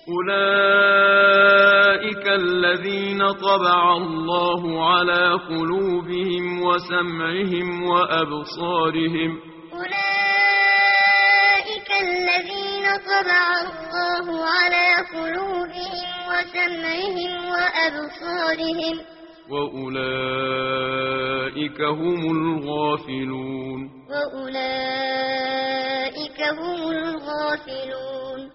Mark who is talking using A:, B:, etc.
A: أولئك الذين طبع الله على قلوبهم وسمعهم وأبصارهم
B: أولئك الذين طبع الله على قلوبهم وسمعهم وأبصارهم
A: وأولئك هم الغافلون
B: وأولئك هم الغافلون